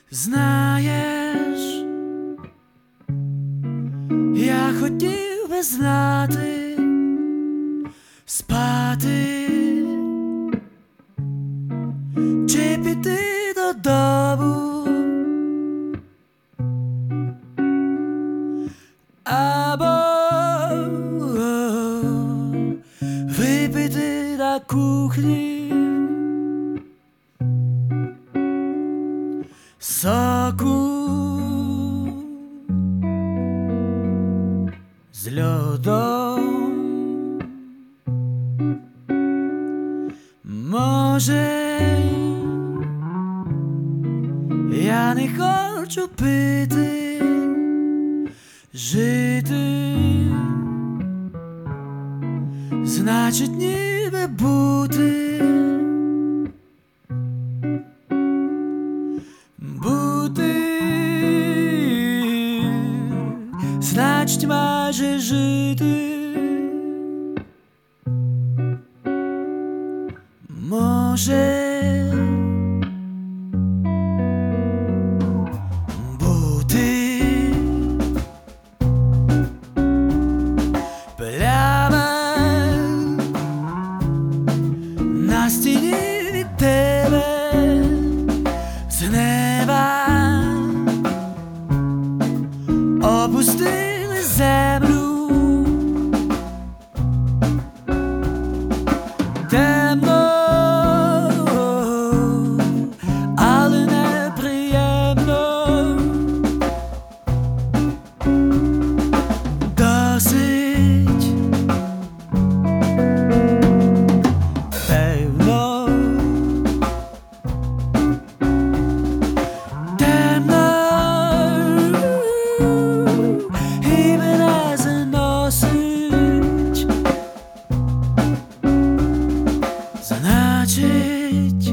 Знаєш, я хотів би знати, спати чи піти додому, або випити на кухні соку з льодом. Може, я не хочу пити, жити, значить ніби бути, значить майже жити. Може бути пляма на стіні від тебе з неба опустили землю. Темно, але неприємно. Досить певно. Темно і мене заносить. Значить